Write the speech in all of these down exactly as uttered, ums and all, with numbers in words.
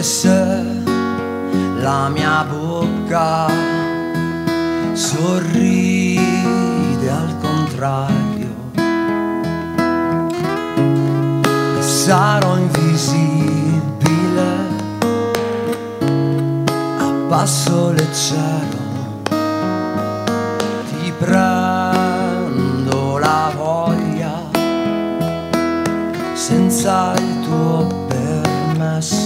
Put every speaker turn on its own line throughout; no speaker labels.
se la mia bocca sorride al contrario, sarò invisibile, abbasso leggero, ti prendo la voglia senza il tuo permesso.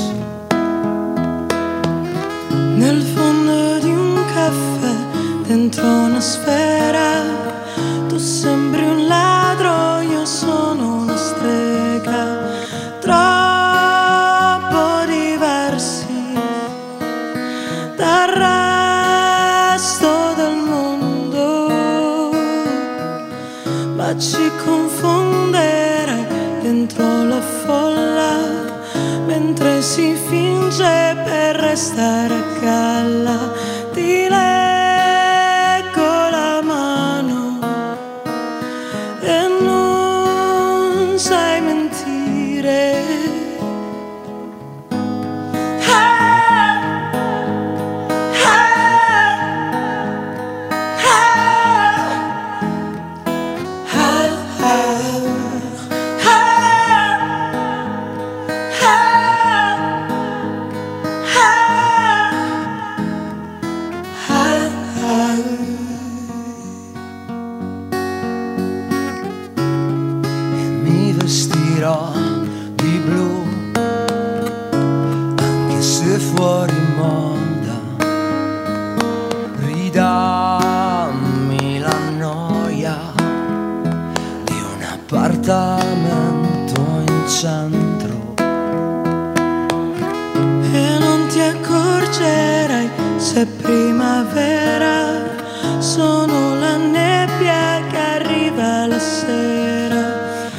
Nel fondo di un caffè, dentro una sfera, tu sembri un ladro, io sono una strega. Troppo diversi dal resto del mondo, ma ci confonderai dentro la folla, mentre si finge per restare a galla. Ti leggo la mano e non sai mentire. Ah, ah, ah, ah,
vestirò di blu, anche se fuori moda, ridammi la noia di un appartamento in centro.
E non ti accorgerai se è primavera, sono la nebbia che arriva la sera.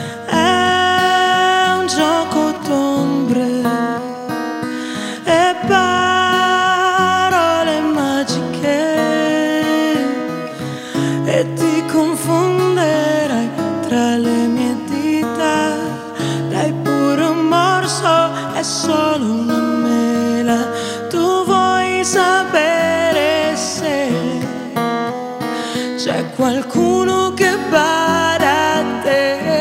Parole magiche e ti confonderai tra le mie dita. Dai pure un morso, è solo una mela. Tu vuoi sapere se c'è qualcuno che bada a te.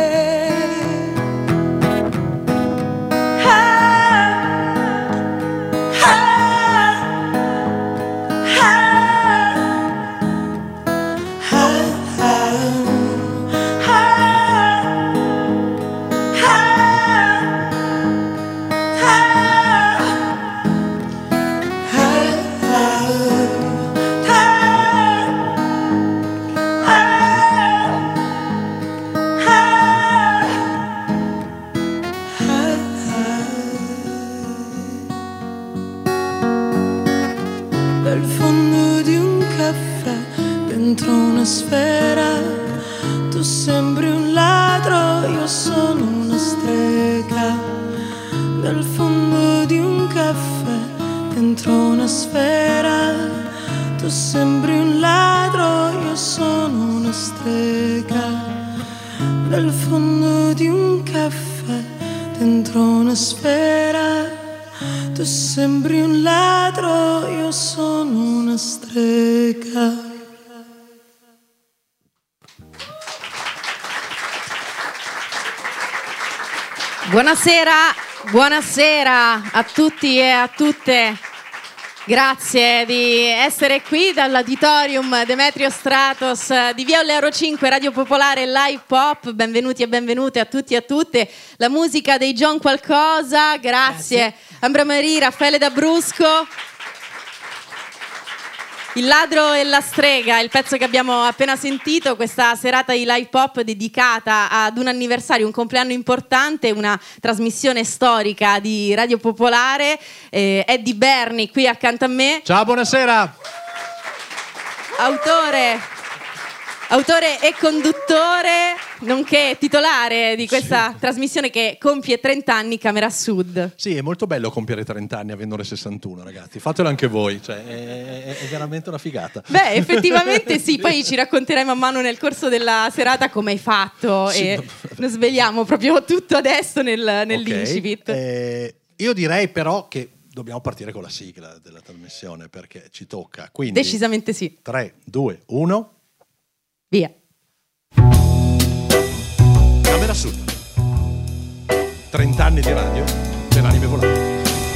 Dal fondo di un caffè, dentro una sfera, tu sembri un ladro, io sono una strega. Dal fondo di un caffè, dentro una sfera, tu sembri un ladro, io sono una strega. Dal fondo di un caffè, dentro una sfera, tu sembri un ladro, io sono una strega.
Buonasera, buonasera a tutti e a tutte. Grazie di essere qui dall'Auditorium Demetrio Stratos di Via Ollero cinque, Radio Popolare Live Pop. Benvenuti e benvenute a tutti e a tutte. La musica dei John Qualcosa, grazie. grazie. Ambra Marie, Raffaele D'Abrusco. Il ladro e la strega, il pezzo che abbiamo appena sentito, questa serata di live pop dedicata ad un anniversario, un compleanno importante, una trasmissione storica di Radio Popolare. eh, Eddie Berni qui accanto a me.
Ciao, buonasera.
Autore Autore e conduttore, nonché titolare di questa sì. trasmissione che compie trenta anni, Camera Sud.
Sì, è molto bello compiere trenta anni avendone sessantuno, ragazzi. Fatelo anche voi, cioè, è, è veramente una figata.
Beh, effettivamente sì, poi ci racconterai man mano nel corso della serata come hai fatto sì, e non sveliamo proprio tutto adesso nel, nell'incipit.
Okay. Eh, io direi però che dobbiamo partire con la sigla della trasmissione perché ci tocca. Quindi,
decisamente sì.
tre, due, uno.
Via.
Camera Sud. trenta anni di radio per anime volanti.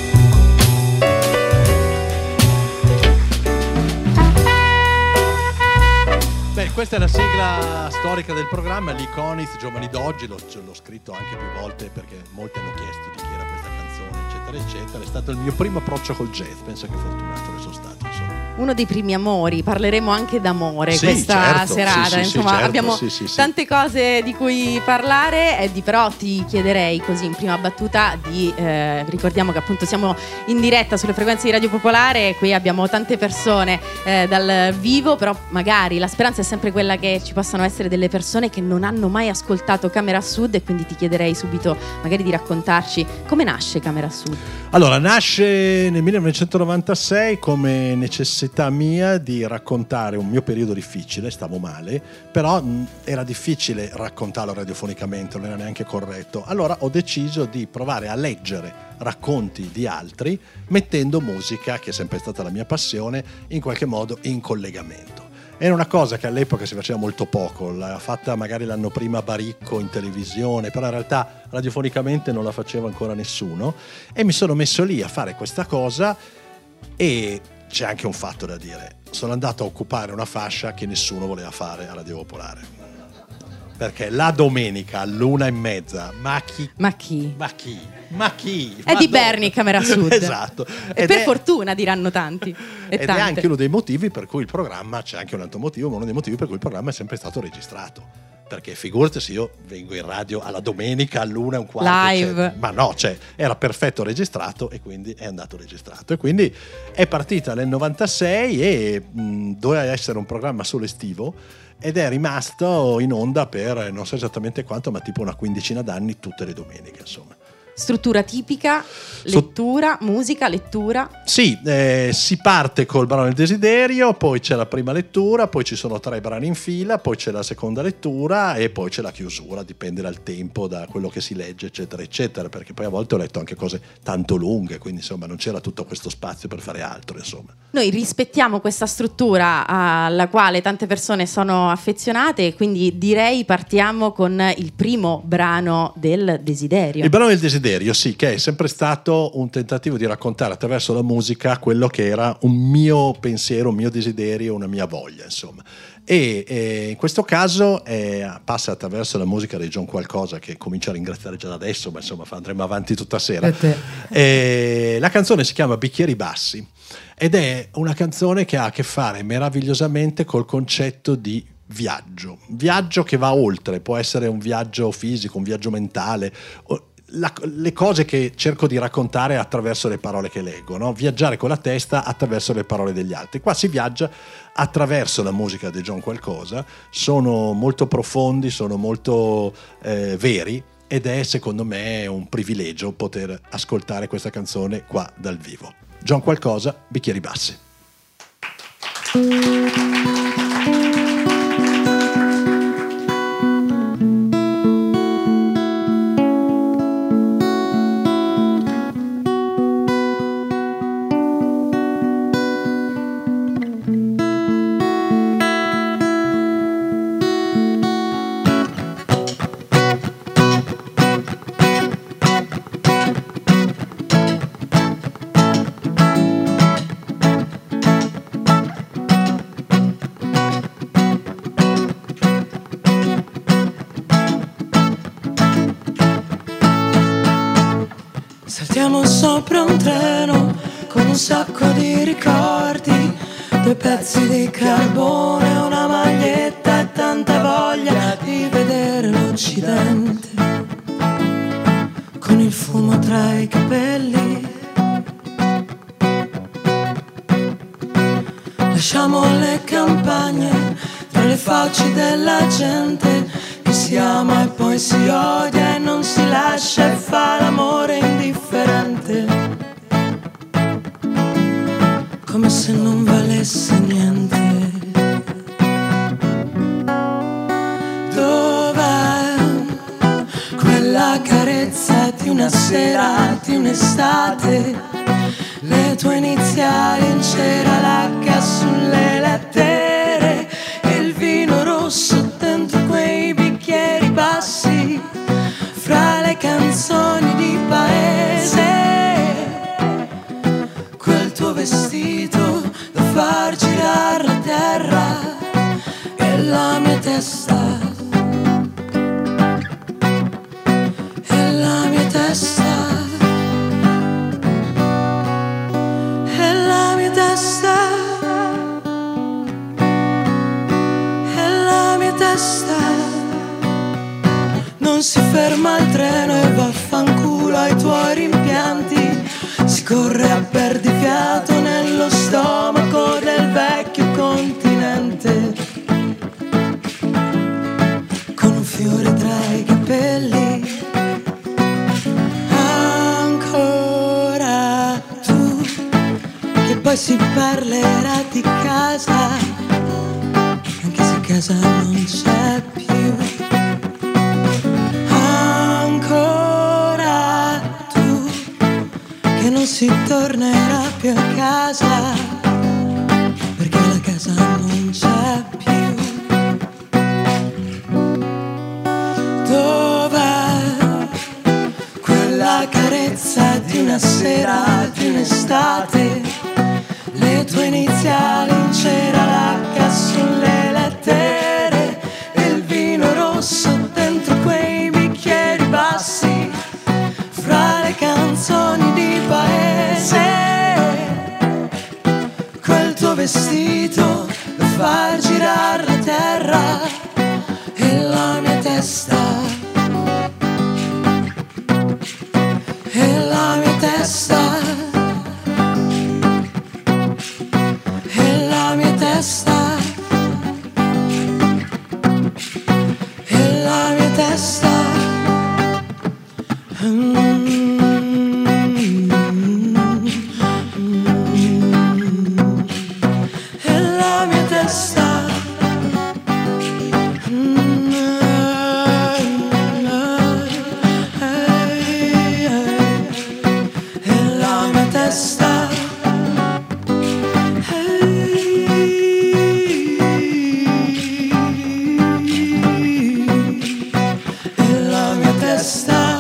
Beh, questa è la sigla storica del programma, l'Iconiz Giovani d'Oggi, l'ho, l'ho scritto anche più volte perché molti hanno chiesto di chi era questa canzone, eccetera, eccetera. È stato il mio primo approccio col jazz, penso che fortunato ne sono stato, insomma.
Uno dei primi amori, parleremo anche d'amore
sì,
questa
certo,
serata,
sì, sì,
insomma
sì, certo,
abbiamo
sì, sì, sì.
tante cose di cui parlare, e di però ti chiederei così in prima battuta di, eh, ricordiamo che appunto siamo in diretta sulle frequenze di Radio Popolare, qui abbiamo tante persone eh, dal vivo, però magari la speranza è sempre quella che ci possano essere delle persone che non hanno mai ascoltato Camera Sud, e quindi ti chiederei subito magari di raccontarci come nasce Camera Sud.
Allora, nasce nel millenovecentonovantasei come necessità mia di raccontare un mio periodo difficile, stavo male, però mh, era difficile raccontarlo radiofonicamente, non era neanche corretto. Allora ho deciso di provare a leggere racconti di altri mettendo musica, che è sempre stata la mia passione, in qualche modo in collegamento. Era una cosa che all'epoca si faceva molto poco, l'ha fatta magari l'anno prima Baricco in televisione, però in realtà radiofonicamente non la faceva ancora nessuno, e mi sono messo lì a fare questa cosa. E c'è anche un fatto da dire: sono andato a occupare una fascia che nessuno voleva fare a Radio Popolare, perché la domenica all'una e mezza, ma chi?
Ma chi?
Ma chi? Ma chi?
È
ma
di
dove?
Berni Camera Sud.
Esatto.
E
Ed
per
è...
fortuna diranno tanti. E
Ed
tante.
è anche uno dei motivi per cui il programma, c'è anche un altro motivo, ma uno dei motivi per cui il programma è sempre stato registrato. Perché figurati se io vengo in radio alla domenica all'una e un quarto
live,
cioè, ma no, cioè era perfetto registrato, e quindi è andato registrato, e quindi è partita nel novantasei e mh, doveva essere un programma solo estivo, ed è rimasto in onda per non so esattamente quanto, ma tipo una quindicina d'anni, tutte le domeniche, insomma.
Struttura tipica, lettura, so- musica, lettura.
Sì, eh, si parte col brano del desiderio, poi c'è la prima lettura, poi ci sono tre brani in fila, poi c'è la seconda lettura e poi c'è la chiusura, dipende dal tempo, da quello che si legge, eccetera, eccetera, perché poi a volte ho letto anche cose tanto lunghe, quindi insomma non c'era tutto questo spazio per fare altro, insomma.
Noi rispettiamo questa struttura alla quale tante persone sono affezionate, e quindi direi partiamo con il primo brano del desiderio.
Il brano del desiderio, sì, che è sempre stato un tentativo di raccontare attraverso la musica quello che era un mio pensiero, un mio desiderio, una mia voglia, insomma. E, e in questo caso eh, passa attraverso la musica di John Qualcosa, che comincio a ringraziare già da adesso, ma insomma andremo avanti tutta sera. E la canzone si chiama Bicchieri Bassi ed è una canzone che ha a che fare meravigliosamente col concetto di viaggio, viaggio che va oltre, può essere un viaggio fisico, un viaggio mentale, La, le cose che cerco di raccontare attraverso le parole che leggo, no? Viaggiare con la testa attraverso le parole degli altri. Qua si viaggia attraverso la musica di John Qualcosa, sono molto profondi, sono molto eh, veri, ed è secondo me un privilegio poter ascoltare questa canzone qua dal vivo. John Qualcosa, Bicchieri Bassi.
Saltiamo sopra un treno con un sacco di ricordi, due pezzi di carbone, una maglietta e tanta voglia di vedere l'Occidente, con il fumo tra i capelli. Lasciamo le campagne tra le facce della gente che si ama e poi si odia e non si lascia e fa l'amore indifferente, come se non valesse niente. Dov'è quella carezza di una sera, di un'estate, le tue iniziali in cera lacca sulle lettere e il vino rosso dentro quei bicchieri bassi fra le canzoni di paese, quel tuo vestito da far girare la terra e la mia testa, e la mia testa, e la mia testa, e la mia testa. Non si ferma il treno e vaffanculo ai tuoi rimpianti, si corre a perdifiato nello stomaco del vecchio continente, con un fiore tra i capelli. Ancora tu, che poi si parlerà di casa, anche se casa non c'è più. Ancora tu, che non si tornerà più a casa, perché la casa non c'è più. Dov'è quella carezza di una sera, di un'estate, le tue iniziali in cera lacca sulle lettere e il vino rosso dentro quei bicchieri bassi fra le canzoni di paese, quel tuo vestito da far girare la terra e la mia testa, e la mia testa, e la mia testa, e la mia testa. Mm. E la mia testa, mm. E la mia testa, e la mia testa.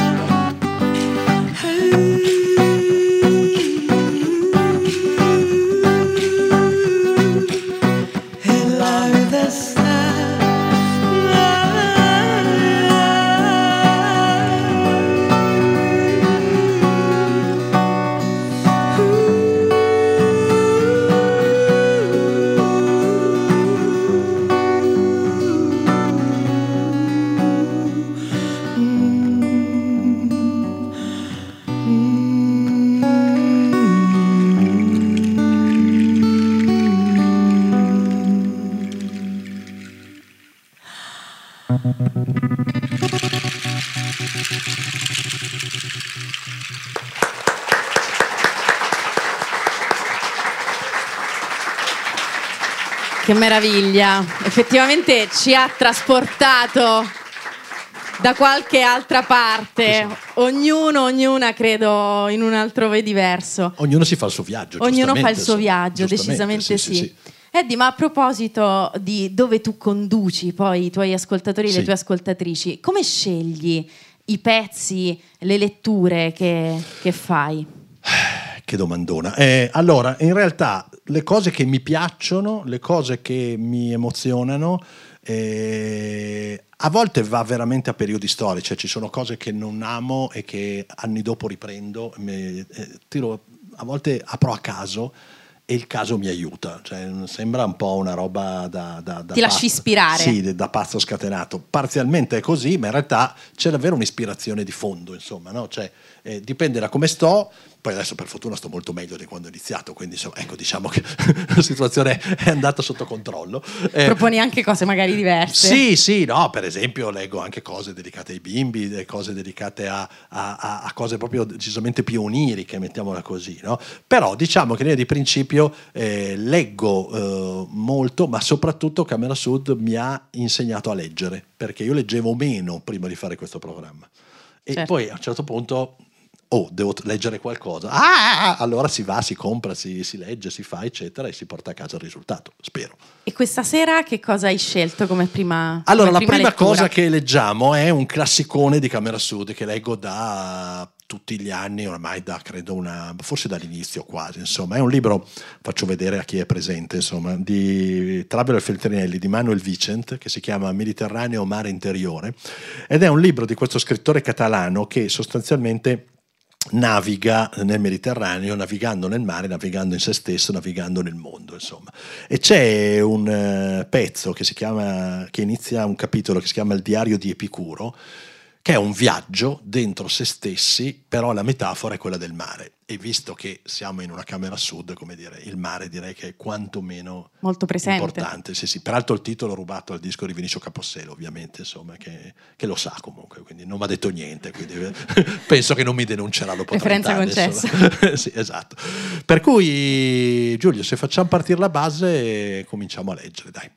Che meraviglia, effettivamente ci ha trasportato da qualche altra parte, ognuno, ognuna credo in un altrove diverso.
Ognuno si fa il suo viaggio.
Ognuno fa il suo viaggio, decisamente sì. sì. sì. Eddie, ma a proposito di dove tu conduci poi i tuoi ascoltatori e sì. le tue ascoltatrici, come scegli i pezzi, le letture che, che fai?
Che domandona. Eh, allora, in realtà le cose che mi piacciono, le cose che mi emozionano, eh, a volte va veramente a periodi storici, cioè ci sono cose che non amo e che anni dopo riprendo, mi, eh, tiro, a volte apro a caso e il caso mi aiuta, cioè, sembra un po' una roba da, da, da
ti lasci
pazzo.
ispirare.
Sì, da pazzo scatenato. Parzialmente è così, ma in realtà c'è davvero un'ispirazione di fondo, insomma, no? Cioè, eh, dipende da come sto. Poi adesso per fortuna sto molto meglio di quando ho iniziato, quindi insomma, ecco, diciamo che la situazione è andata sotto controllo. Eh,
Proponi anche cose magari diverse.
Sì, sì, no, per esempio leggo anche cose dedicate ai bimbi, cose dedicate a, a, a cose proprio decisamente più oniriche, mettiamola così, no? Però diciamo che in linea di principio eh, leggo eh, molto, ma soprattutto Camera Sud mi ha insegnato a leggere, perché io leggevo meno prima di fare questo programma. E
certo.
poi a un certo punto oh, devo leggere qualcosa, ah, allora si va, si compra, si, si legge, si fa, eccetera, e si porta a casa il risultato, spero.
E questa sera che cosa hai scelto come prima
Allora,
come
la
prima
prima
lettura?
cosa che leggiamo è un classicone di Camera Sud che leggo da tutti gli anni, ormai da credo una, forse dall'inizio quasi, insomma, è un libro, faccio vedere a chi è presente, insomma, di Travello e Feltrinelli, di Manuel Vicent, che si chiama Mediterraneo Mare Interiore, ed è un libro di questo scrittore catalano che sostanzialmente naviga nel Mediterraneo, navigando nel mare, navigando in se stesso, navigando nel mondo, insomma. E c'è un uh, pezzo che si chiama, che inizia un capitolo che si chiama Il diario di Epicuro, che è un viaggio dentro se stessi, però la metafora è quella del mare. E visto che siamo in una Camera Sud, come dire, il mare direi che è quantomeno
molto presente,
importante. Sì, sì. Peraltro il titolo rubato al disco di Vinicio Caposselo, ovviamente, insomma, che, che lo sa comunque, quindi non mi ha detto niente, quindi penso che non mi denuncerà, lo potrà
referenza concessa.
Sì, esatto. Per cui, Giulio, se facciamo partire la base, cominciamo a leggere, dai.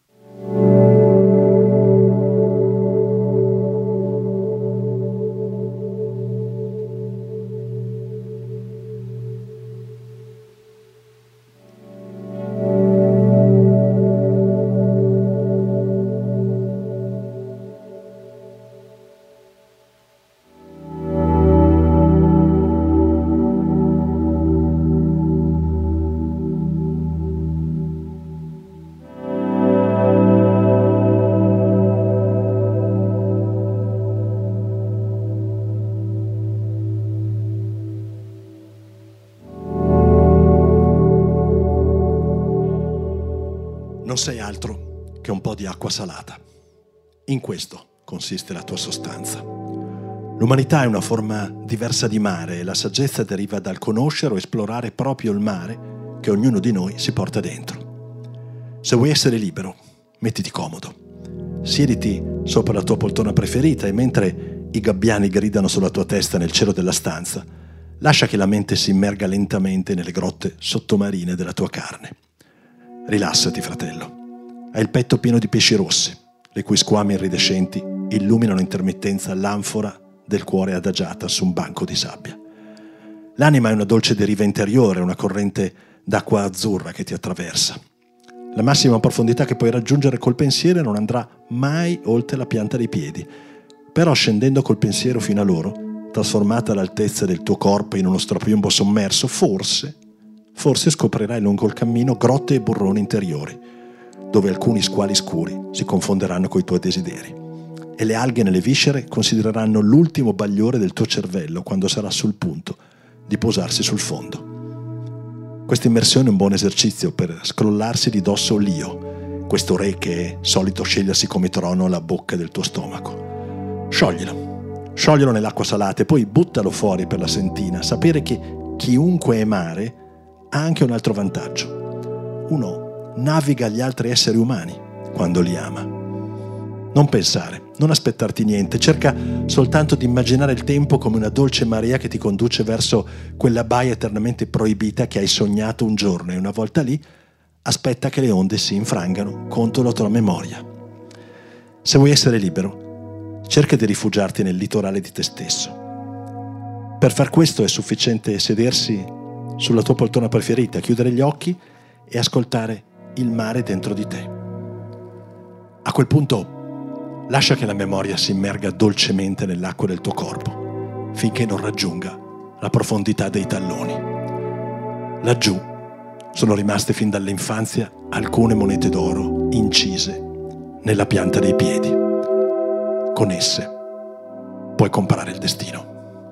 Non sei altro che un po' di acqua salata. In questo consiste la tua sostanza. L'umanità è una forma diversa di mare e la saggezza deriva dal conoscere o esplorare proprio il mare che ognuno di noi si porta dentro. Se vuoi essere libero, mettiti comodo. Siediti sopra la tua poltrona preferita e mentre i gabbiani gridano sulla tua testa nel cielo della stanza, lascia che la mente si immerga lentamente nelle grotte sottomarine della tua carne. Rilassati, fratello. Hai il petto pieno di pesci rossi, le cui squame iridescenti illuminano intermittenza l'anfora del cuore adagiata su un banco di sabbia. L'anima è una dolce deriva interiore, una corrente d'acqua azzurra che ti attraversa. La massima profondità che puoi raggiungere col pensiero non andrà mai oltre la pianta dei piedi, però scendendo col pensiero fino a loro, trasformata l'altezza del tuo corpo in uno strapiombo sommerso, forse Forse scoprirai lungo il cammino grotte e burroni interiori, dove alcuni squali scuri si confonderanno coi tuoi desideri e le alghe nelle viscere considereranno l'ultimo bagliore del tuo cervello quando sarà sul punto di posarsi sul fondo. Questa immersione è un buon esercizio per scrollarsi di dosso l'io, questo re che è solito scegliersi come trono alla bocca del tuo stomaco. Scioglilo, scioglilo nell'acqua salata e poi buttalo fuori per la sentina. Sapere che chiunque è mare ha anche un altro vantaggio. Uno naviga gli altri esseri umani quando li ama. Non pensare, non aspettarti niente, cerca soltanto di immaginare il tempo come una dolce marea che ti conduce verso quella baia eternamente proibita che hai sognato un giorno e una volta lì aspetta che le onde si infrangano contro la tua memoria. Se vuoi essere libero, cerca di rifugiarti nel litorale di te stesso. Per far questo è sufficiente sedersi sulla tua poltrona preferita, chiudere gli occhi e ascoltare il mare dentro di te. A quel punto lascia che la memoria si immerga dolcemente nell'acqua del tuo corpo finché non raggiunga la profondità dei talloni. Laggiù sono rimaste fin dall'infanzia alcune monete d'oro incise nella pianta dei piedi. Con esse puoi comprare il destino.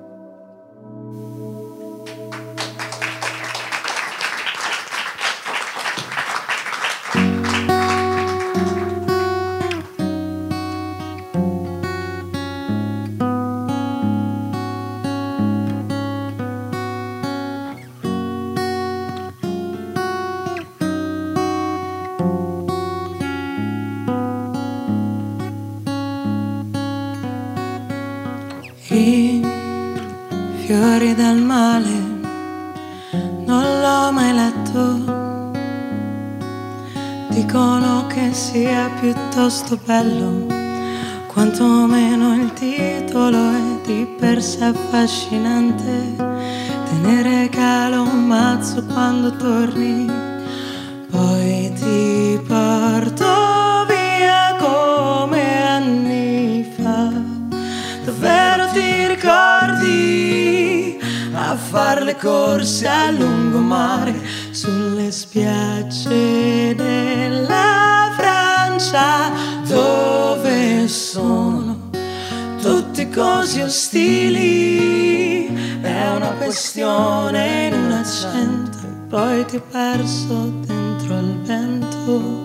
I fiori del male non l'ho mai letto, dicono che sia piuttosto bello quantomeno il titolo è di per sé affascinante. Te ne regalo un mazzo quando torni, poi ti porto via come anni fa. Davvero ti ricordi a far le corse a lungomare sulle spiagge della Francia, dove sono tutti così ostili? È una questione in un accento e poi ti ho perso dentro al vento.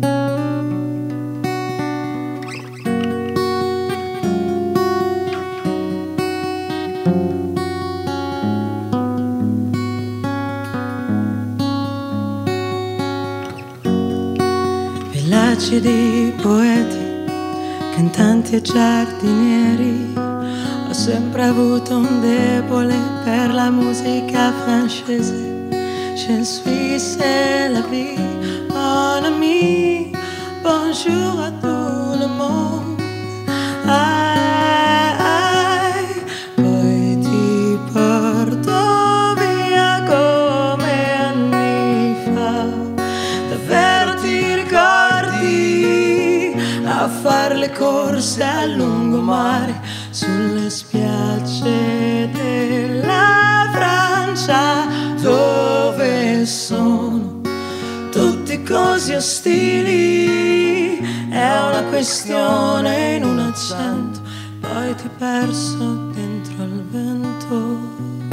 Villaggi di poeti, cantanti e giardinieri. Ho sempre avuto un debole per la musica francese. Je suis c'est la vie, mon ami. Bonjour à tout le monde. Ai, ai. Poi ti porto via come anni fa. Davvero ti ricordi a far le corse a lungomare sulle spiagge della Francia, dove sono tutti così ostili? È una questione in un accento, poi ti ho perso dentro al vento.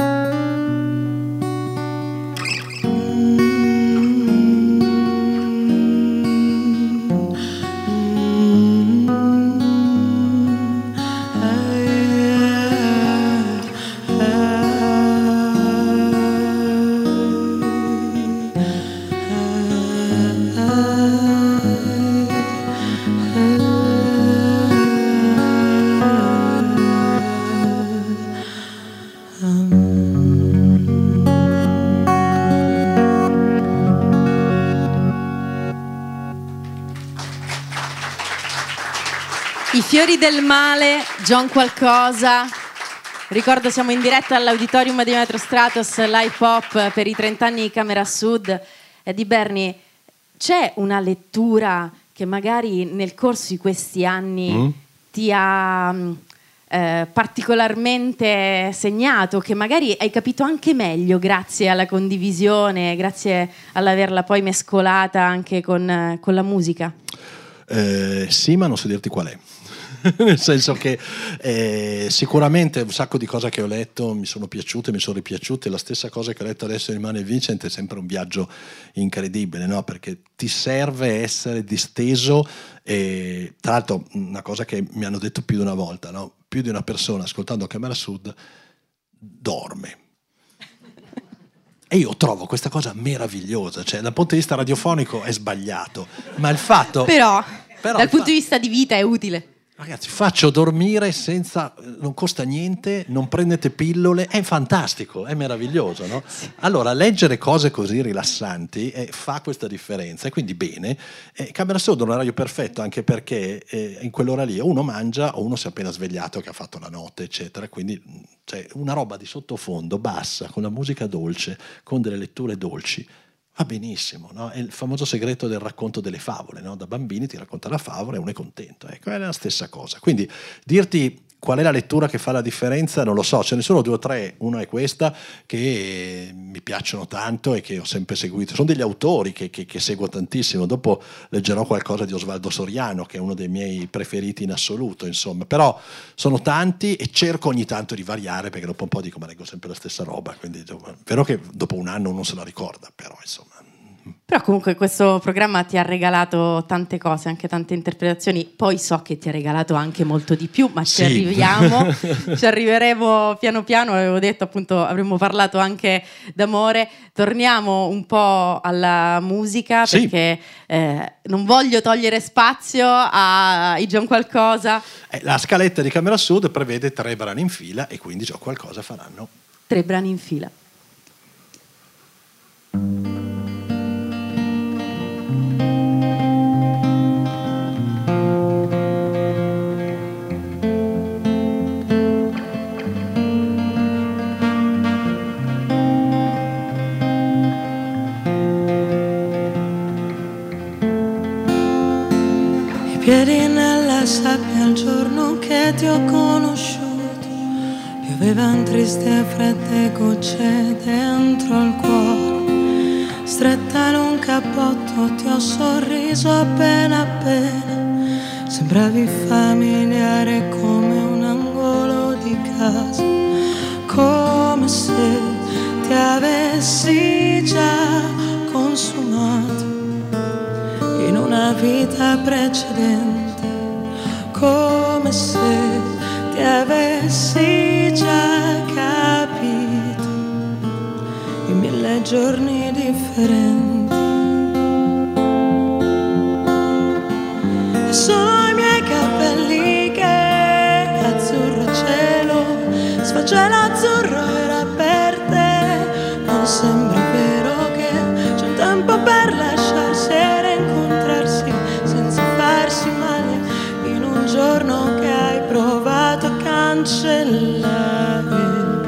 I fiori del male, John Qualcosa. Ricordo siamo in diretta all'Auditorium di Metro Stratos, live pop per i trent'anni di Camera Sud. E di Berni, c'è una lettura che magari nel corso di questi anni mm. ti ha eh, particolarmente segnato, che magari hai capito anche meglio grazie alla condivisione, grazie all'averla poi mescolata anche con, con la musica?
Eh, sì, ma non so dirti qual è. Nel senso che eh, sicuramente un sacco di cose che ho letto mi sono piaciute, mi sono ripiaciute. La stessa cosa che ho letto adesso di Manuel Vincent è sempre un viaggio incredibile, no? Perché ti serve essere disteso. E tra l'altro una cosa che mi hanno detto più di una volta, no? Più di una persona ascoltando Camera Sud dorme. E io trovo questa cosa meravigliosa, cioè dal punto di vista radiofonico è sbagliato, ma il fatto...
Però,
però
dal
il
punto
fa-
di vista di vita è utile.
Ragazzi, faccio dormire senza, non costa niente, non prendete pillole, è fantastico, è meraviglioso, no? Sì. Allora, leggere cose così rilassanti eh, fa questa differenza, e quindi bene. Eh, Camera Sud è un orario perfetto, anche perché eh, in quell'ora lì uno mangia o uno si è appena svegliato che ha fatto la notte, eccetera, quindi cioè, una roba di sottofondo bassa, con la musica dolce, con delle letture dolci, va benissimo, no? È il famoso segreto del racconto delle favole, no? Da bambini ti racconta la favola e uno è contento, ecco, è la stessa cosa. Quindi dirti qual è la lettura che fa la differenza non lo so, ce ne sono due o tre, una è questa che mi piacciono tanto e che ho sempre seguito, sono degli autori che, che, che seguo tantissimo, dopo leggerò qualcosa di Osvaldo Soriano che è uno dei miei preferiti in assoluto, insomma, però sono tanti e cerco ogni tanto di variare perché dopo un po' dico ma leggo sempre la stessa roba, quindi è vero che dopo un anno uno se la ricorda, però insomma.
Però comunque questo programma ti ha regalato tante cose, anche tante interpretazioni. Poi so che ti ha regalato anche molto di più, ma ci
sì.
arriviamo, ci arriveremo piano piano. Avevo detto appunto avremmo parlato anche d'amore. Torniamo un po' alla musica, sì. perché eh, non voglio togliere spazio ai John Qualcosa.
Eh, la scaletta di Camera Sud prevede tre brani in fila e quindi John Qualcosa faranno
tre brani in fila.
giorno che ti ho conosciuto piovevano tristi e fredde gocce dentro il cuore. Stretta in un cappotto ti ho sorriso appena appena. Sembravi familiare come un angolo di casa, come se ti avessi già consumato in una vita precedente, come se ti avessi già capito in mille giorni differenti. E sono i miei capelli che azzurro cielo sfoggia l'azzurro era per te. Non sembra vero che c'è un tempo per lasciarsi e rincontrarsi senza farsi male in un giorno che hai provato a cancellare.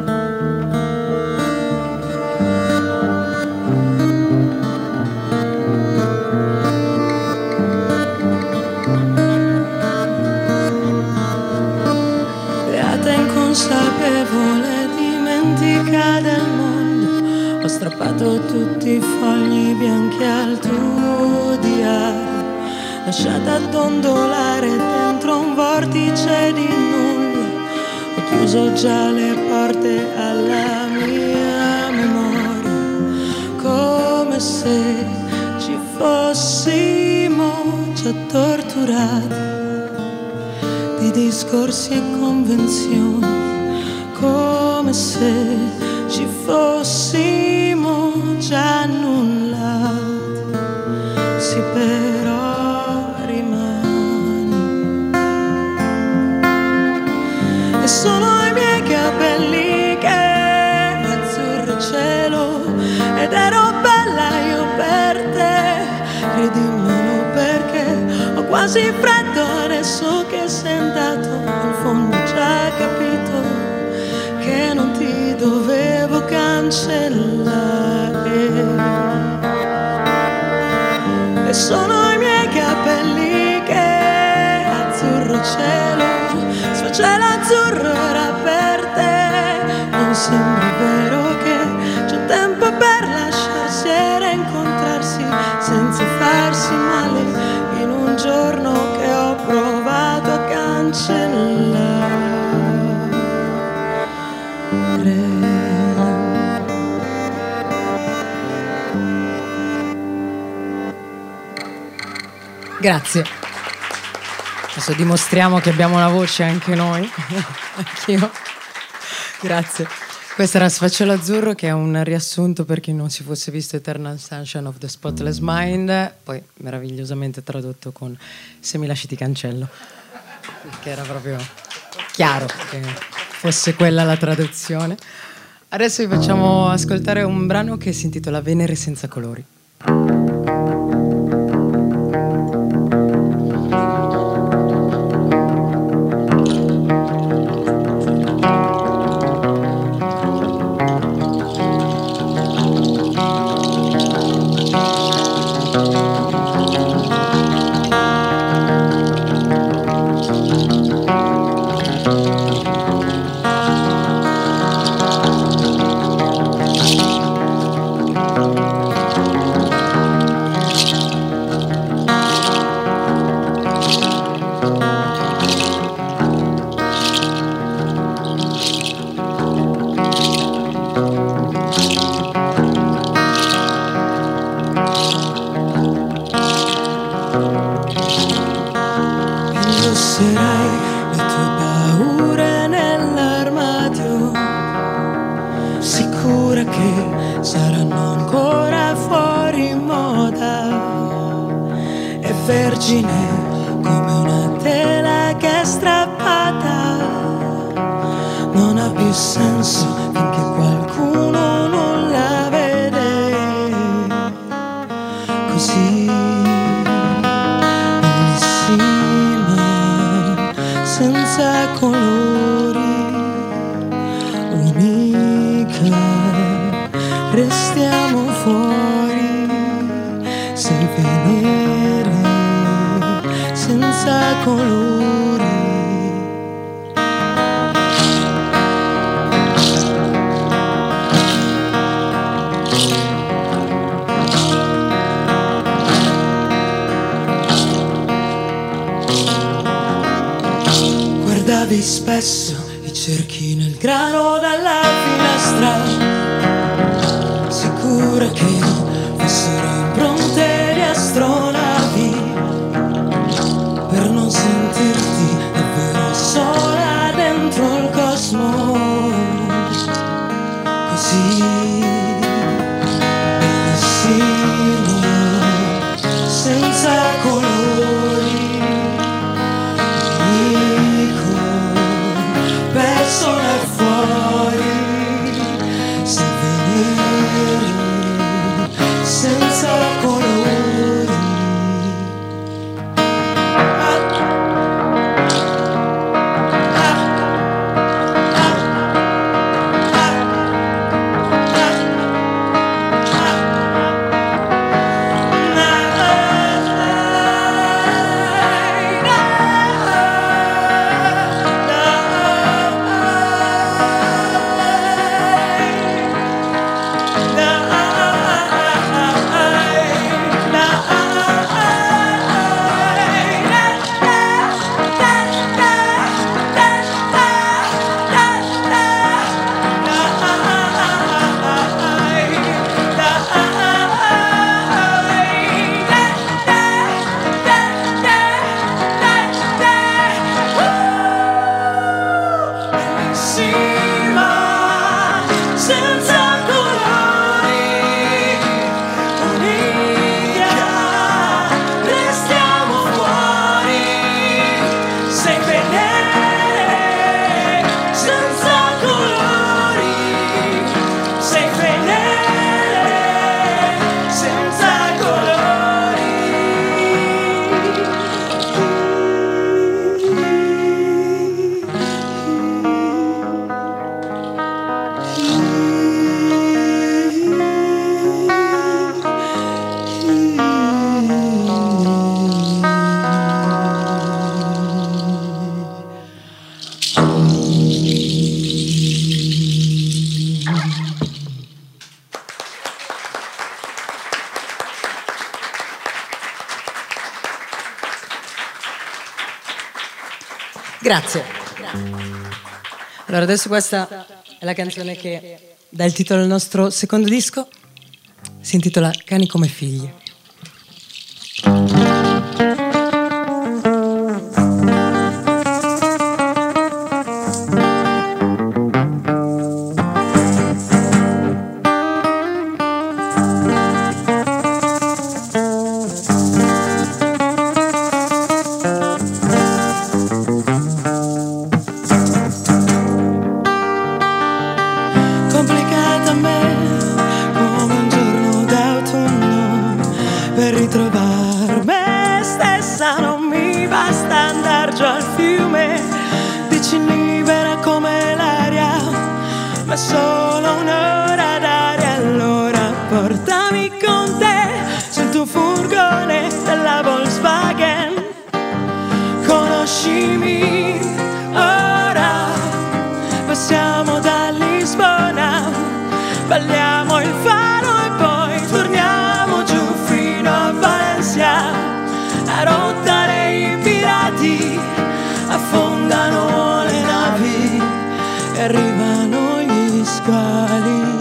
Beata inconsapevole, dimentica del mondo, ho strappato tutti i fogli bianchi al tuo diario, lasciata dondolare dentro un vortice di nulla. Ho chiuso già le porte alla mia memoria, come se ci fossimo già torturati di discorsi e convenzioni, come se ci fossimo già annullati. Sì, però rimani. E sono i miei capelli che azzurro cielo ed ero bella io per te. Credimmelo perché ho quasi freddo adesso che sei andato. In fondo ho già capito che non ti dovevo cancellare. E sono i miei capelli che azzurro cielo sfoggia l'azzurro era per te. Non sembra vero che c'è un tempo per lasciarsi e rincontrarsi senza farsi male in un giorno che ho provato a cancellare.
Grazie. Adesso dimostriamo che abbiamo una voce anche noi. Anch'io. Grazie. Questo era Sfacelo Azzurro, che è un riassunto per chi non si fosse visto Eternal Sunshine of the Spotless Mind, poi meravigliosamente tradotto con Se mi lasci ti cancello, che era proprio chiaro che fosse quella la traduzione. Adesso vi facciamo ascoltare un brano che si intitola Venere senza colori.
Indosserai le tue paure nell'armadio, sicura che saranno ancora fuori moda. È vergine come una tela che è strappata, non ha più senso finché qualcuno non la vede. Così senza colori, unica, restiamo fuori. Sei Venere senza colori, Tiravi spesso i cerchi nel grano dalla finestra, sicura che fossero impronte di astronavi, per non sentirti davvero sola dentro il cosmo. Così bellissimo, senza colori, amico, perso là fuori, se vedere senza colori.
Grazie. Allora, adesso questa è la canzone che dà il titolo al nostro secondo disco. Si intitola Cani come figli.
Complicata a me come un giorno d'autunno, per ritrovare me stessa non mi basta andar giù al fiume. Dici libera come l'aria, ma solo un'ora d'aria. Allora portami con te sul tuo furgone della Volkswagen, conoscimi ora, passiamo da Lisbona, balliamo il faro e poi torniamo giù fino a Valencia. A rotta dei pirati affondano le navi e arrivano gli squali.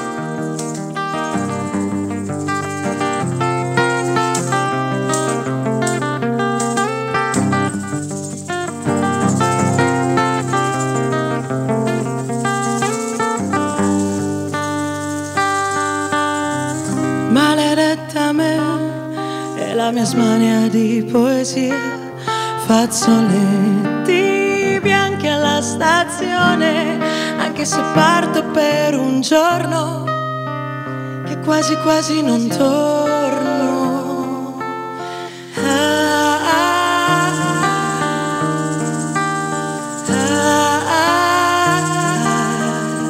Maledetta me e la mia smania di poesia, fazzoletti bianchi alla stazione, anche se parto per un giorno che quasi quasi non torno. Ah, ah, ah, ah.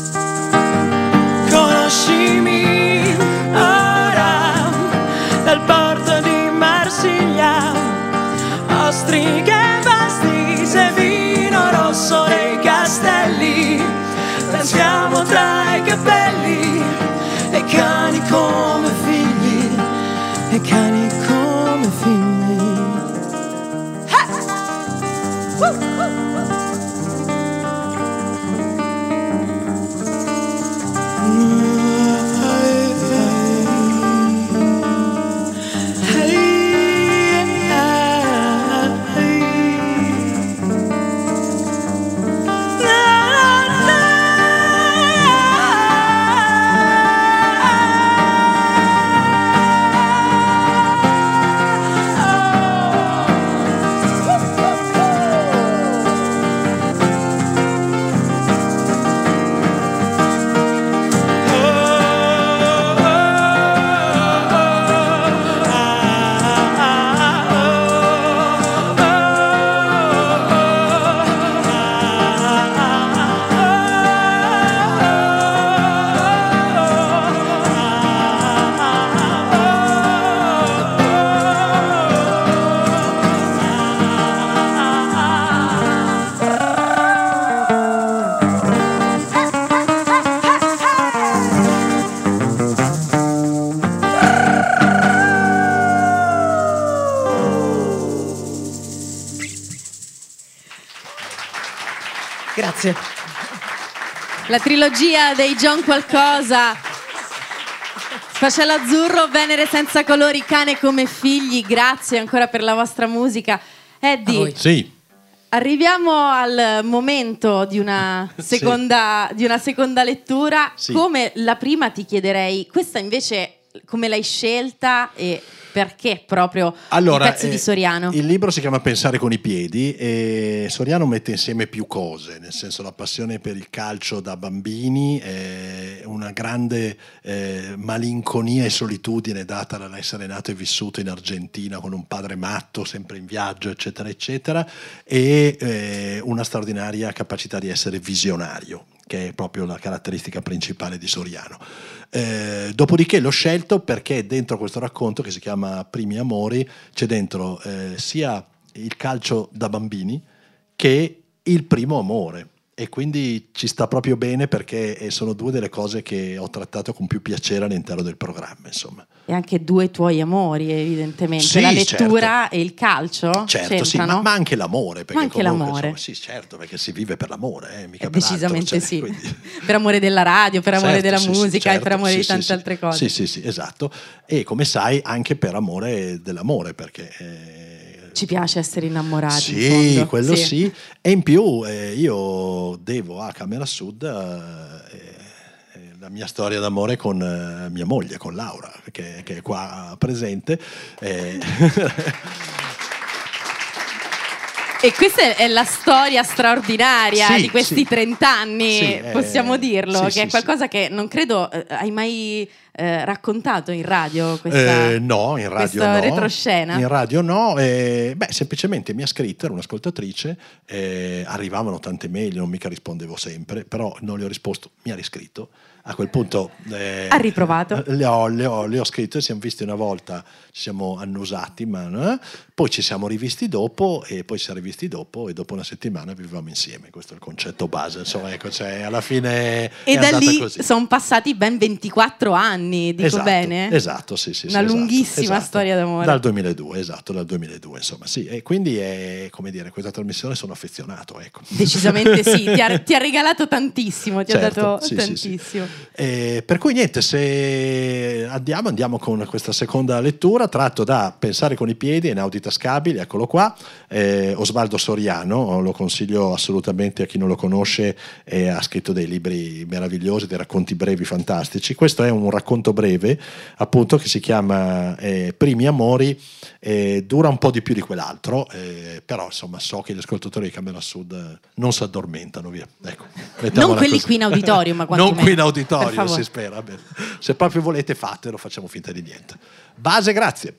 Conoscimi ora dal porto di Marsiglia, ostriche vasti, vino rosso nei castelli, danziamo tra i capelli e cani come figli.
Grazie.
La trilogia dei John Qualcosa, Fascello Azzurro, Venere senza colori, Cane come figli. Grazie ancora per la vostra musica. Eddie,
sì.
Arriviamo al momento di una seconda, sì. di una seconda lettura. Sì. Come la prima ti chiederei, questa invece come l'hai scelta e perché proprio
allora,
i pezzi
eh,
di Soriano?
Il libro si chiama Pensare con i piedi e Soriano mette insieme più cose, nel senso la passione per il calcio da bambini, eh, una grande eh, malinconia e solitudine data dall'essere nato e vissuto in Argentina con un padre matto, sempre in viaggio, eccetera, eccetera, e eh, una straordinaria capacità di essere visionario, che è proprio la caratteristica principale di Soriano. Eh, dopodiché l'ho scelto perché dentro questo racconto, che si chiama Primi amori, c'è dentro eh, sia il calcio da bambini che il primo amore, e quindi ci sta proprio bene perché sono due delle cose che ho trattato con più piacere all'interno del programma, insomma.
E anche due tuoi amori, evidentemente,
sì,
la lettura
certo.
e il calcio.
Certo, sì, ma, ma anche l'amore, perché
ma anche
comunque,
l'amore.
Insomma, sì, certo, perché si vive per l'amore, eh, mica
eh,
per
decisamente
altro,
sì.
Cioè, quindi...
per amore della radio, per amore
certo,
della
sì,
musica,
sì, certo,
e per amore
sì,
di tante
sì,
altre cose.
Sì, sì, sì, esatto. E come sai, anche per amore dell'amore, perché eh...
ci piace essere innamorati.
Sì,
in fondo.
quello
sì.
sì. E in più eh, io devo a Camera Sud eh, la mia storia d'amore con uh, mia moglie, con Laura, che, che è qua presente. Eh.
E questa è la storia straordinaria
sì,
di questi
sì.
trent'anni,
sì,
possiamo
eh,
dirlo,
sì,
che
sì,
è qualcosa
sì.
che non credo eh, hai mai eh, raccontato in radio, questa,
eh, no, in radio
questa
no.
retroscena.
In radio no, eh, beh, semplicemente mi ha scritto, era un'ascoltatrice, eh, arrivavano tante mail, non mica rispondevo sempre, però non le ho risposto, mi ha riscritto. A quel punto eh,
ha riprovato.
Le ho, le, ho, le ho scritto, ci siamo visti una volta, ci siamo annusati, ma eh? poi ci siamo rivisti dopo e poi ci siamo rivisti dopo e dopo una settimana vivevamo insieme. Questo è il concetto base, insomma, ecco, cioè, alla fine
e
è
da lì
così.
Sono passati ben ventiquattro anni, dico
esatto,
bene?
Esatto, sì, sì.
Una
sì,
lunghissima
esatto,
storia d'amore.
Dal duemiladue, esatto, dal duemiladue, insomma, sì. E quindi è, come dire, questa trasmissione sono affezionato, ecco.
Decisamente sì, ti ha, ti ha regalato tantissimo, ti
certo,
ha dato
sì,
tantissimo.
Sì, sì. Eh, per cui niente, se andiamo, andiamo con questa seconda lettura, tratto da Pensare con i piedi, Einaudi Tascabili, eccolo qua, eh, Osvaldo Soriano, lo consiglio assolutamente a chi non lo conosce, eh, ha scritto dei libri meravigliosi, dei racconti brevi fantastici. Questo è un racconto breve, appunto, che si chiama eh, Primi amori, eh, dura un po' di più di quell'altro, eh, però insomma so che gli ascoltatori di Camera Sud non si addormentano, via. Ecco,
non quelli
così.
qui in auditorium, ma
non qui in auditorium,
per
si spera. Beh, se proprio volete fatelo, facciamo finta di niente. Base, grazie.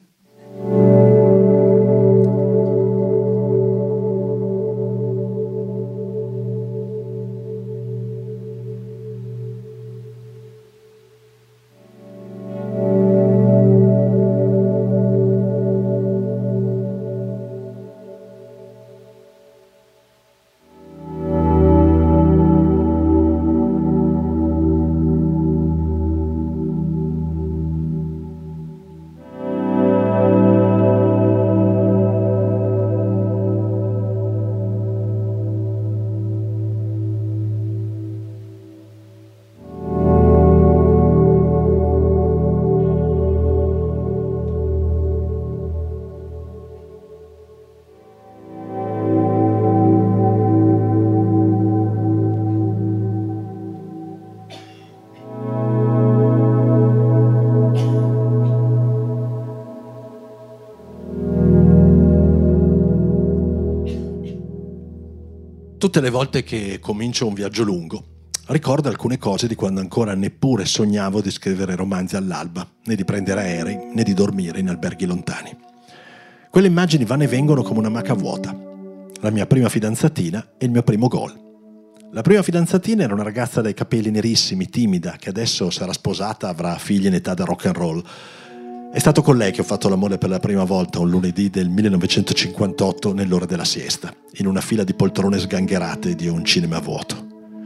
Tutte le volte che comincio un viaggio lungo, ricordo alcune cose di quando ancora neppure sognavo di scrivere romanzi all'alba, né di prendere aerei, né di dormire in alberghi lontani. Quelle immagini vanno e vengono come una maca vuota. La mia prima fidanzatina e il mio primo gol. La prima fidanzatina era una ragazza dai capelli nerissimi, timida, che adesso sarà sposata, avrà figli in età da rock and roll. È stato con lei che ho fatto l'amore per la prima volta un lunedì del millenovecentocinquantotto nell'ora della siesta, in una fila di poltrone sgangherate di un cinema vuoto.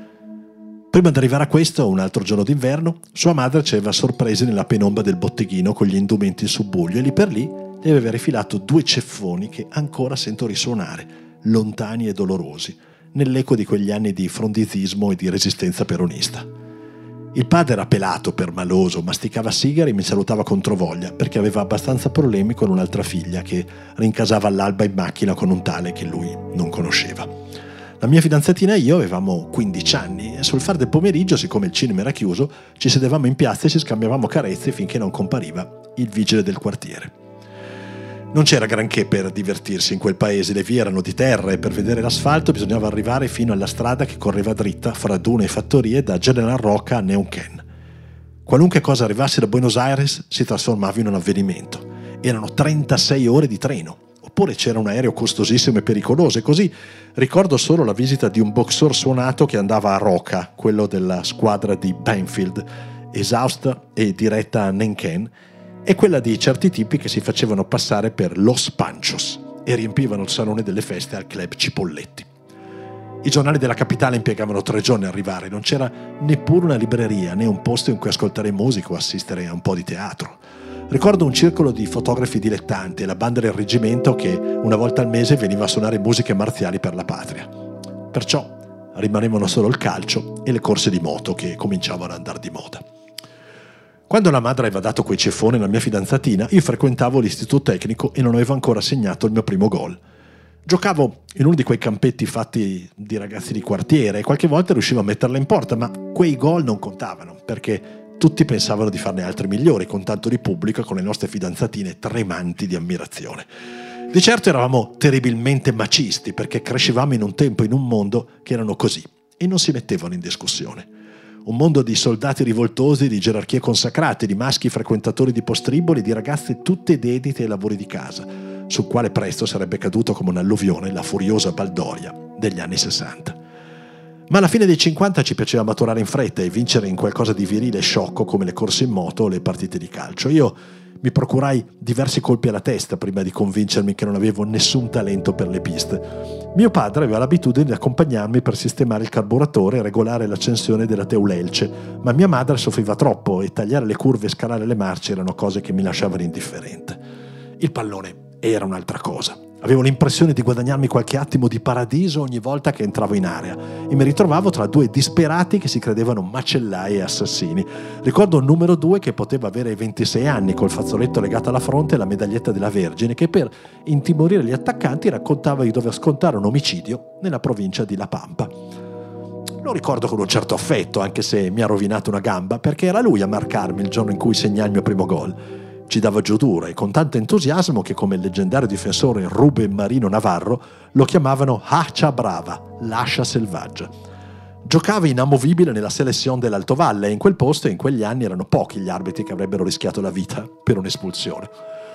Prima di arrivare a questo, un altro giorno d'inverno, sua madre ci aveva sorpresi nella penombra del botteghino con gli indumenti in subbuglio e lì per lì gli aveva rifilato due ceffoni che ancora sento risuonare, lontani e dolorosi, nell'eco di quegli anni di frondizismo e di resistenza peronista. Il padre era pelato, permaloso, masticava sigari e mi salutava controvoglia perché aveva abbastanza problemi con un'altra figlia che rincasava all'alba in macchina con un tale che lui non conosceva. La mia fidanzatina e io avevamo quindici anni e sul far del pomeriggio, siccome il cinema era chiuso, ci sedevamo in piazza e ci scambiavamo carezze finché non compariva il vigile del quartiere. Non c'era granché per divertirsi in quel paese, le vie erano di terra e per vedere l'asfalto bisognava arrivare fino alla strada che correva dritta fra dune e fattorie da General Roca a Neuquén. Qualunque cosa arrivasse da Buenos Aires si trasformava in un avvenimento. Erano trentasei ore di treno, oppure c'era un aereo costosissimo e pericoloso e così ricordo solo la visita di un boxer suonato che andava a Roca, quello della squadra di Banfield, esausta e diretta a Neuquén, e quella di certi tipi che si facevano passare per Los Panchos e riempivano il salone delle feste al club Cipolletti. I giornali della capitale impiegavano tre giorni a arrivare, non c'era neppure una libreria né un posto in cui ascoltare musica o assistere a un po' di teatro. Ricordo un circolo di fotografi dilettanti e la banda del reggimento che una volta al mese veniva a suonare musiche marziali per la patria. Perciò rimanevano solo il calcio e le corse di moto che cominciavano ad andare di moda. Quando la madre aveva dato quei ceffoni alla mia fidanzatina, io frequentavo l'istituto tecnico e non avevo ancora segnato il mio primo gol. Giocavo in uno di quei campetti fatti di ragazzi di quartiere e qualche volta riuscivo a metterla in porta, ma quei gol non contavano, perché tutti pensavano di farne altri migliori, con tanto di pubblico e con le nostre fidanzatine tremanti di ammirazione. Di certo eravamo terribilmente macisti, perché crescevamo in un tempo, in un mondo che erano così e non si mettevano in discussione. Un mondo di soldati rivoltosi, di gerarchie consacrate, di maschi frequentatori di postriboli, di ragazze tutte dedite ai lavori di casa, sul quale presto sarebbe caduto come un'alluvione la furiosa baldoria degli anni sessanta. Ma alla fine dei cinquanta ci piaceva maturare in fretta e vincere in qualcosa di virile e sciocco come le corse in moto o le partite di calcio. Io mi procurai diversi colpi alla testa prima di convincermi che non avevo nessun talento per le piste. Mio padre aveva l'abitudine di accompagnarmi per sistemare il carburatore e regolare l'accensione della Teulelce, ma mia madre soffriva troppo e tagliare le curve e scalare le marce erano cose che mi lasciavano indifferente. Il pallone era un'altra cosa. Avevo l'impressione di guadagnarmi qualche attimo di paradiso ogni volta che entravo in area e mi ritrovavo tra due disperati che si credevano macellai e assassini. Ricordo un numero due che poteva avere ventisei anni col fazzoletto legato alla fronte e la medaglietta della Vergine che per intimorire gli attaccanti raccontava di dover scontare un omicidio nella provincia di La Pampa. Lo ricordo con un certo affetto, anche se mi ha rovinato una gamba, perché era lui a marcarmi il giorno in cui segnai il mio primo gol. Ci dava giù duro e con tanto entusiasmo che, come il leggendario difensore Rubén Marino Navarro, lo chiamavano Hacha Brava, l'ascia selvaggia. Giocava inamovibile nella selezione dell'Altovalle e in quel posto e in quegli anni erano pochi gli arbitri che avrebbero rischiato la vita per un'espulsione.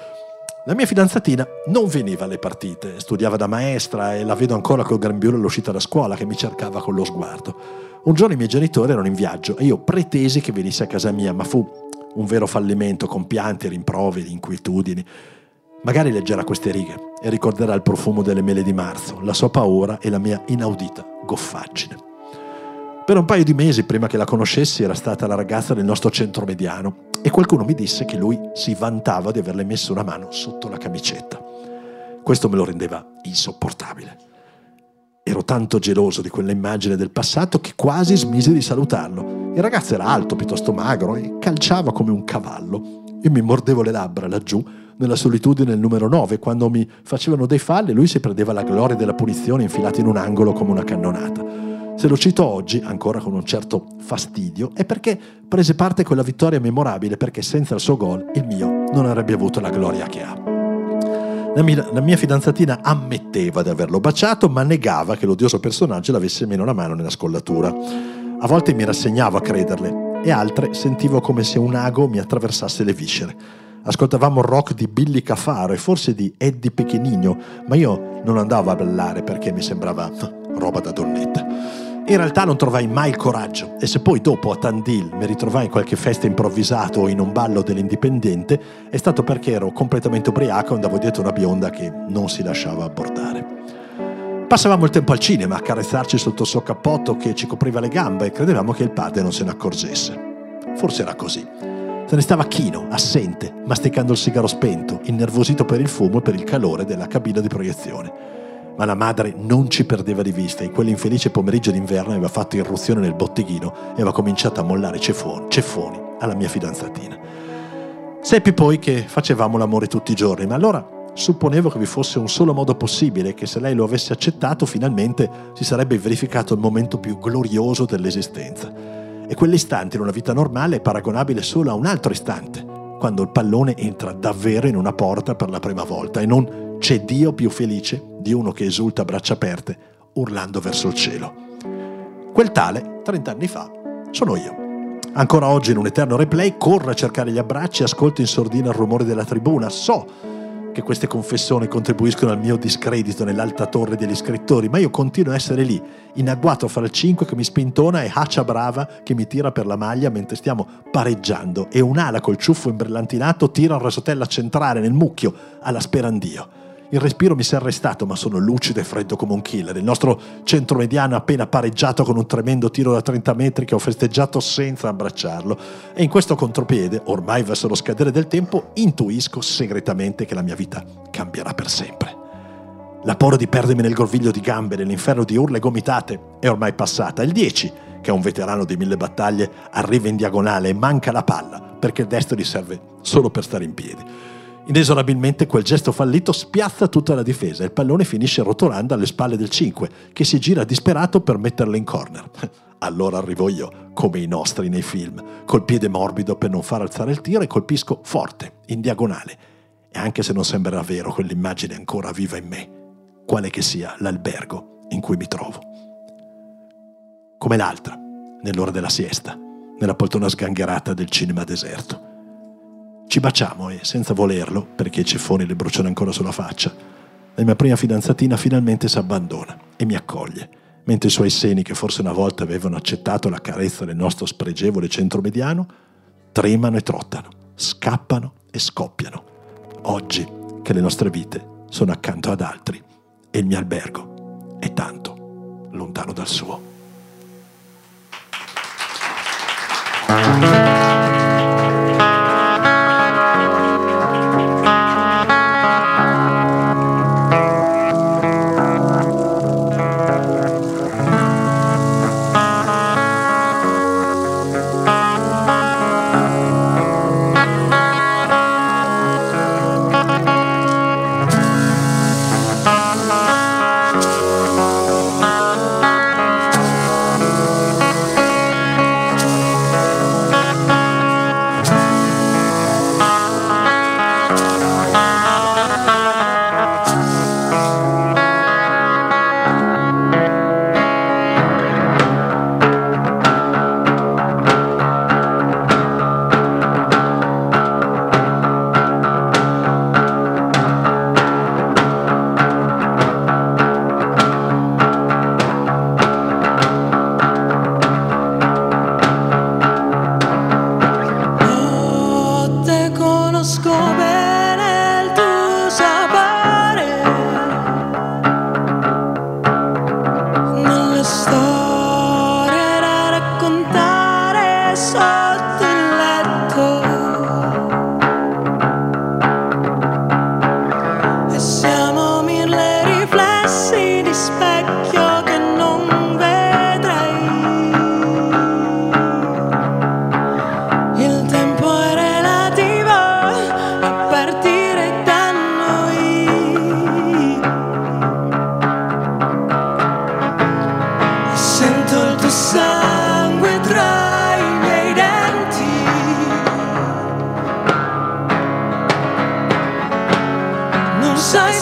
La mia fidanzatina non veniva alle partite, studiava da maestra e la vedo ancora col grembiule all'uscita da scuola che mi cercava con lo sguardo. Un giorno i miei genitori erano in viaggio e io pretesi che venisse a casa mia, ma fu un vero fallimento con pianti, rimproveri, inquietudini. Magari leggerà queste righe e ricorderà il profumo delle mele di marzo, la sua paura e la mia inaudita goffaggine. Per un paio di mesi prima che la conoscessi era stata la ragazza del nostro centro mediano e qualcuno mi disse che lui si vantava di averle messo una mano sotto la camicetta. Questo me lo rendeva insopportabile. Ero tanto geloso di quella immagine del passato che quasi smisi di salutarlo. Il ragazzo era alto, piuttosto magro e calciava come un cavallo. Io mi mordevo le labbra laggiù nella solitudine del numero nove. Quando mi facevano dei falli lui si prendeva la gloria della punizione infilato in un angolo come una cannonata. Se lo cito oggi, ancora con un certo fastidio, è perché prese parte a quella vittoria memorabile, perché senza il suo gol il mio non avrebbe avuto la gloria che ha. La mia, la mia fidanzatina ammetteva di averlo baciato, ma negava che l'odioso personaggio l'avesse almeno la mano nella scollatura. A volte mi rassegnavo a crederle e altre sentivo come se un ago mi attraversasse le viscere. Ascoltavamo il rock di Billy Cafaro e forse di Eddie Pechinino, ma io non andavo a ballare perché mi sembrava roba da donnetta. In realtà non trovai mai il coraggio e se poi dopo a Tandil mi ritrovai in qualche festa improvvisato o in un ballo dell'Indipendente è stato perché ero completamente ubriaco e andavo dietro una bionda che non si lasciava abbordare. Passavamo il tempo al cinema a carezzarci sotto il suo cappotto che ci copriva le gambe e credevamo che il padre non se ne accorgesse. Forse era così. Se ne stava chino, assente, masticando il sigaro spento, innervosito per il fumo e per il calore della cabina di proiezione. Ma la madre non ci perdeva di vista e quell'infelice pomeriggio d'inverno aveva fatto irruzione nel botteghino e aveva cominciato a mollare ceffoni, ceffoni alla mia fidanzatina. Seppi poi che facevamo l'amore tutti i giorni, ma allora supponevo che vi fosse un solo modo possibile e che se lei lo avesse accettato finalmente si sarebbe verificato il momento più glorioso dell'esistenza. E quell'istante in una vita normale è paragonabile solo a un altro istante, quando il pallone entra davvero in una porta per la prima volta e non c'è Dio più felice di uno che esulta a braccia aperte, urlando verso il cielo. Quel tale, trent'anni fa, sono io. Ancora oggi in un eterno replay corro a cercare gli abbracci e ascolto in sordina il rumore della tribuna. So che queste confessioni contribuiscono al mio discredito nell'alta torre degli scrittori, ma io continuo a essere lì, in agguato fra il cinque che mi spintona e Hacia Brava che mi tira per la maglia mentre stiamo pareggiando e un'ala col ciuffo imbrillantinato tira un rasotella centrale nel mucchio alla Sperandio. Il respiro mi si è arrestato, ma sono lucido e freddo come un killer. Il nostro centromediano ha appena pareggiato con un tremendo tiro da trenta metri che ho festeggiato senza abbracciarlo. E in questo contropiede, ormai verso lo scadere del tempo, intuisco segretamente che la mia vita cambierà per sempre. La paura di perdermi nel groviglio di gambe, nell'inferno di urla e gomitate, è ormai passata. Il dieci, che è un veterano di mille battaglie, arriva in diagonale e manca la palla, perché il destro gli serve solo per stare in piedi. Inesorabilmente quel gesto fallito spiazza tutta la difesa e il pallone finisce rotolando alle spalle del cinque, che si gira disperato per metterlo in corner. Allora arrivo io, come i nostri nei film, col piede morbido per non far alzare il tiro e colpisco forte, in diagonale. E anche se non sembrerà vero, quell'immagine è ancora viva in me, quale che sia l'albergo in cui mi trovo. Come l'altra, nell'ora della siesta, nella poltrona sgangherata del cinema deserto. Ci baciamo e, senza volerlo, perché i ceffoni le bruciano ancora sulla faccia, la mia prima fidanzatina finalmente si abbandona e mi accoglie, mentre i suoi seni, che forse una volta avevano accettato la carezza del nostro spregevole centromediano, tremano e trottano, scappano e scoppiano. Oggi che le nostre vite sono accanto ad altri e il mio albergo è tanto lontano dal suo.
Sai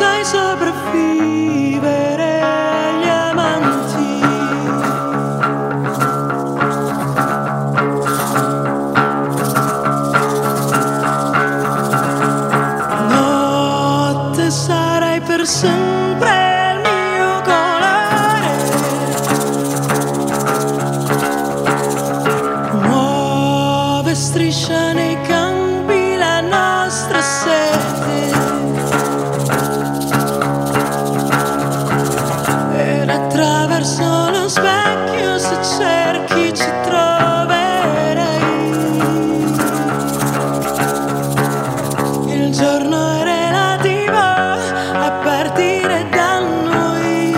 sai sopravvivere agli amanti. Notte sarai per sempre il mio colore, nuove strisce nei campi, la nostra sete. Ed attraverso lo specchio, se cerchi ci troverai. Il giorno è relativo a partire da noi.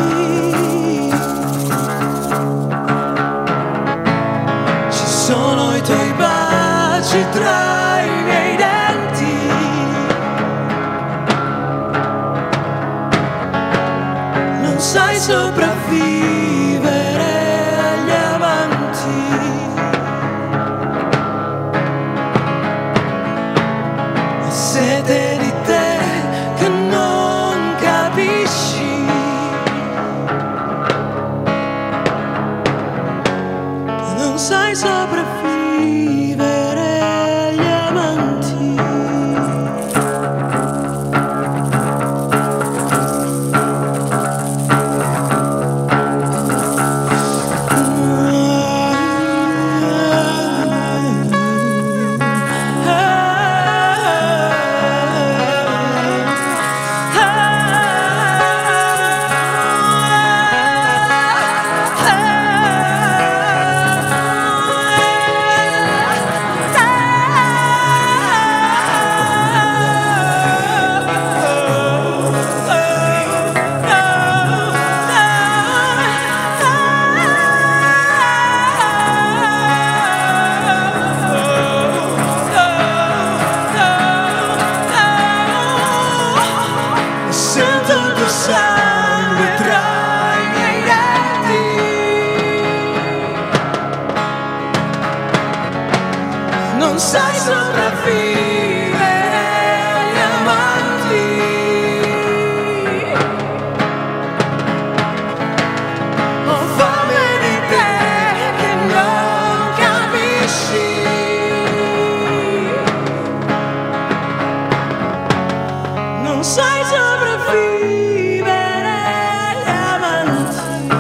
Ci sono i tuoi baci tra i miei denti. Non sai sopravvivere agli amanti. Ho sete di te che non capisci. Non sai sopravvivere agli amanti. Sento il tuo sangue tra i miei denti. Non sai sopravvivere agli amanti. Ho fame di te che non capisci. Non sai sopravvivere agli amanti.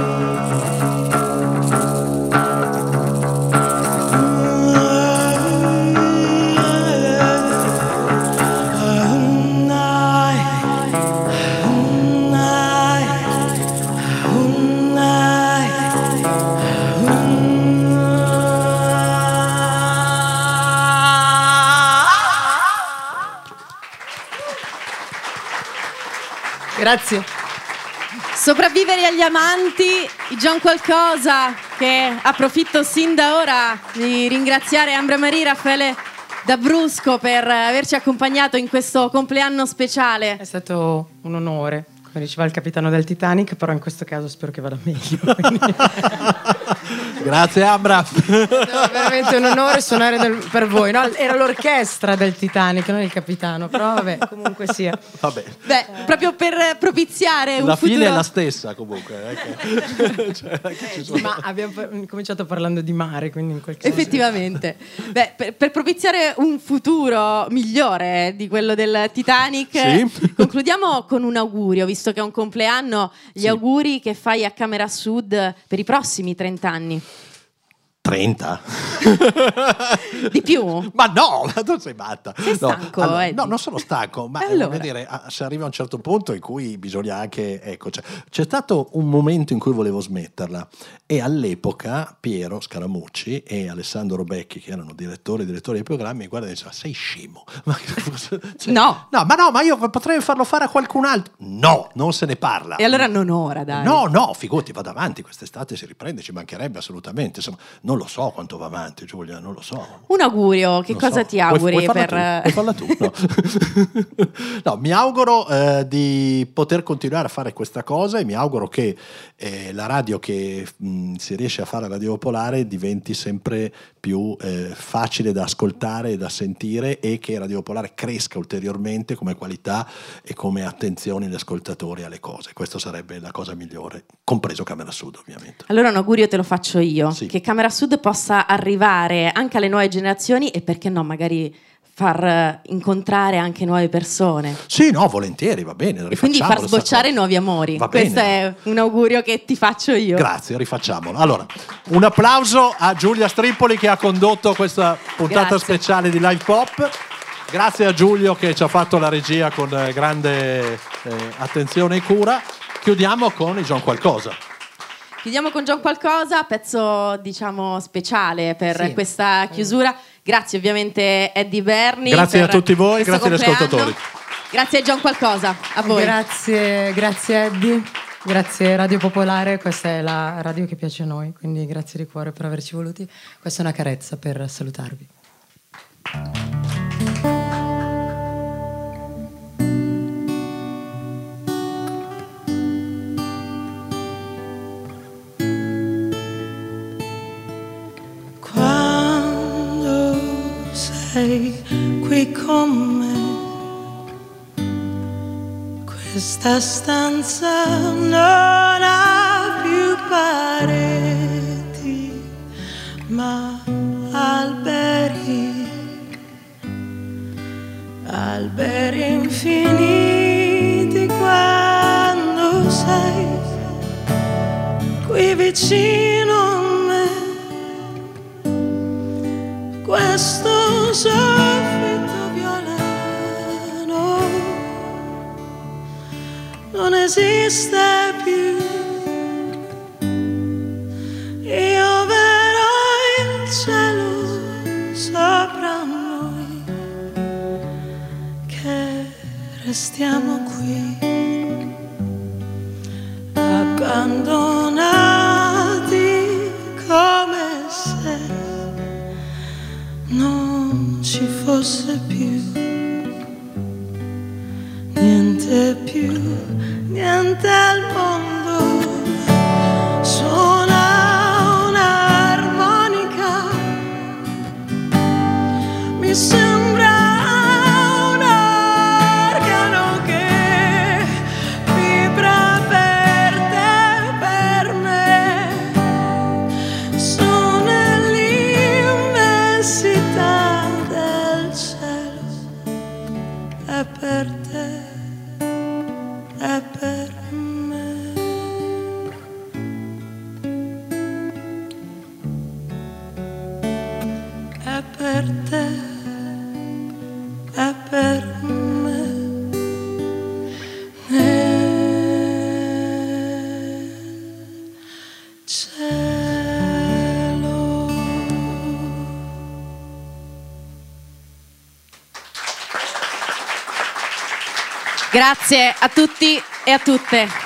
Grazie.
Sopravvivere agli amanti, i Gian Qualcosa, che approfitto sin da ora di ringraziare Ambra Maria, Raffaele D'Abrusco per averci accompagnato in questo compleanno speciale.
È stato un onore, come diceva il capitano del Titanic, però in questo caso spero che vada meglio.
Grazie Ambra.
No, veramente un onore suonare del, per voi, no? Era l'orchestra del Titanic, non il capitano, però vabbè, comunque sia.
Vabbè.
Beh, proprio per propiziare un
La
futuro...
fine è la stessa comunque. Eh, che... cioè, che ci sono...
Ma abbiamo cominciato parlando di mare, quindi in quel caso...
Effettivamente. Beh, per, per propiziare un futuro migliore di quello del Titanic,
Sì.
concludiamo con un augurio, visto che è un compleanno, gli
Sì.
auguri che fai a Camera Sud per i prossimi trenta anni.
trenta?
Di più?
Ma no, ma tu sei matta.
Sei
No,
stanco,
allora,
Eddie?
no, non sono stanco, ma eh,
Allora?
voglio dire, ah, si arriva a un certo punto in cui bisogna anche, ecco, cioè, c'è stato un momento in cui volevo smetterla e all'epoca Piero Scaramucci e Alessandro Becchi, che erano direttori e direttori dei programmi, mi guardano e dicevano: sei scemo? Ma, cioè,
No.
no, ma no, ma io potrei farlo fare a qualcun altro. No, non se ne parla.
E allora non ora, dai.
No, no, figurati, vado avanti, quest'estate si riprende, ci mancherebbe assolutamente. Insomma, non non lo so quanto va avanti, Giulia, non lo so.
Un augurio, che
non
cosa
so.
ti auguri?
Vuoi, vuoi
per...
tu? Vuoi farla tu? No. No, mi auguro eh, di poter continuare a fare questa cosa e mi auguro che eh, la radio che mh, si riesce a fare a Radio Popolare diventi sempre più eh, facile da ascoltare e da sentire, e che Radio Popolare cresca ulteriormente come qualità e come attenzione degli ascoltatori alle cose. Questo sarebbe la cosa migliore, compreso Camera Sud ovviamente.
Allora un augurio te lo faccio io,
sì.
Che Camera Sud possa arrivare anche alle nuove generazioni e perché no magari far incontrare anche nuove persone.
Sì, no, volentieri, va bene.
Quindi far sbocciare nuovi amori.
Va
Questo
bene.
è un augurio che ti faccio io.
Grazie, rifacciamolo. Allora, un applauso a Giulia Strippoli che ha condotto questa puntata
Grazie.
speciale di Live Pop. Grazie a Giulio che ci ha fatto la regia con grande eh, attenzione e cura. Chiudiamo con il John Qualcosa.
Chiudiamo con John Qualcosa, pezzo diciamo speciale per
Sì.
questa chiusura. Grazie ovviamente Eddie Berni.
Grazie
per
a tutti voi,
questo
grazie agli
compleanno.
ascoltatori.
Grazie a John Qualcosa, a voi.
Grazie, grazie Eddie, grazie Radio Popolare, questa è la radio che piace a noi, quindi grazie di cuore per averci voluti. Questa è una carezza per salutarvi.
Quando sei qui con me, questa stanza non ha più pareti, ma alberi, alberi infiniti. Quando sei qui vicino a me, questo soffitto violano non esiste più. Io verrò il cielo sopra noi, che restiamo qui abbandonati, come se non ci fosse più niente più, niente al mondo. Suona un'armonica, mi sembra un organo che vibra per te, per me. Sono nell'immensità del cielo, è per te, è per me. È per te, è per me. Nel cielo.
Grazie a tutti e a tutte.